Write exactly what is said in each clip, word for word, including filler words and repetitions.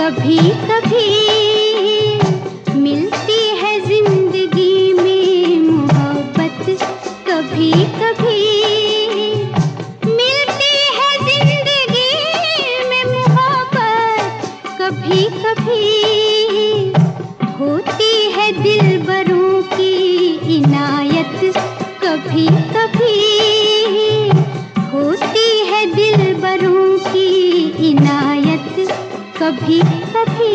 कभी कभी मिलती है जिंदगी में मोहब्बत, कभी कभी मिलती है जिंदगी में मोहब्बत, कभी कभी होती है दिलबरों की इनायत, कभी कभी होती है दिलबरों की इनायत, कभी कभी।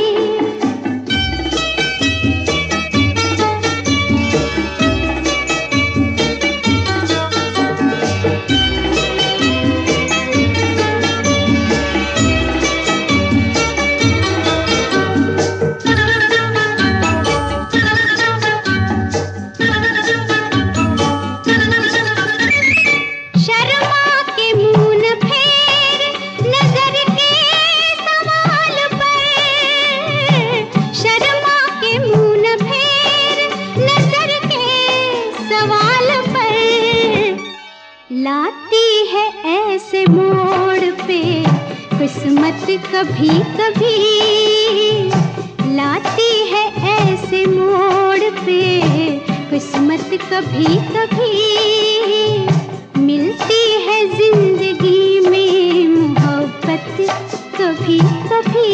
लाती है ऐसे मोड़ पे किस्मत, कभी कभी लाती है ऐसे मोड़ पे किस्मत, कभी कभी मिलती है जिंदगी में मोहब्बत, कभी कभी।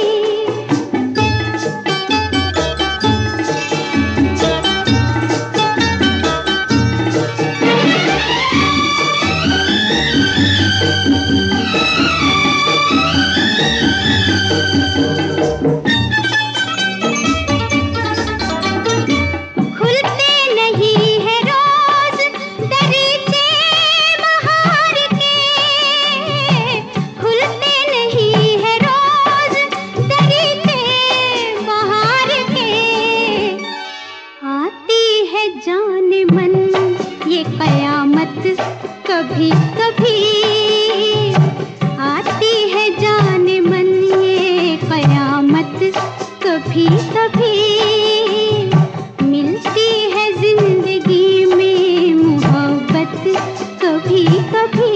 जाने मन ये कयामत, कभी कभी आती है जाने मन ये कयामत, कभी कभी मिलती है जिंदगी में मोहब्बत, कभी कभी।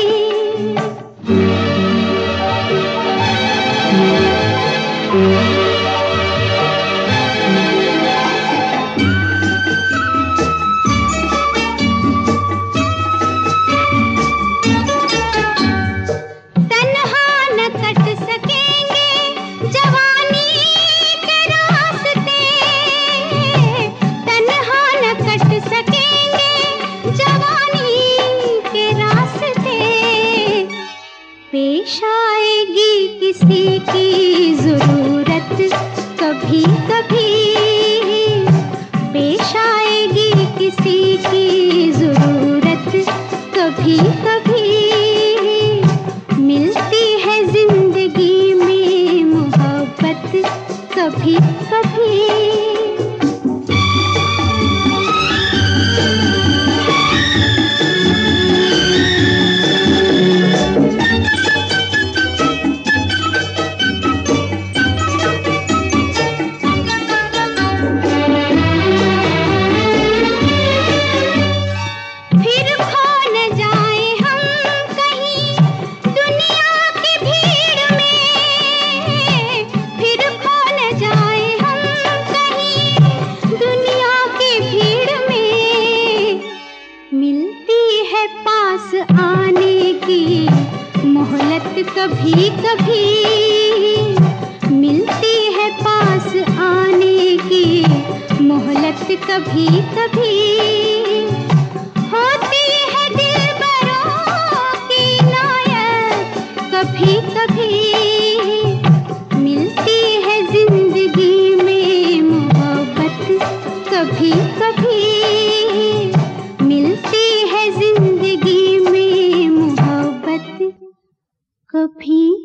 पेश आएगी किसी की जरूरत, कभी कभी पेश आएगी किसी की जरूरत, कभी कभी मिलती है जिंदगी में मोहब्बत, कभी कभी। आने की मोहलत, कभी कभी मिलती है पास आने की मोहलत, कभी कभी होती है दिलबरों की इनायत, कभी कभी मिलती है जिंदगी में मोहब्बत, कभी कभी मिलती है जिंदगी में मोहब्बत, कभी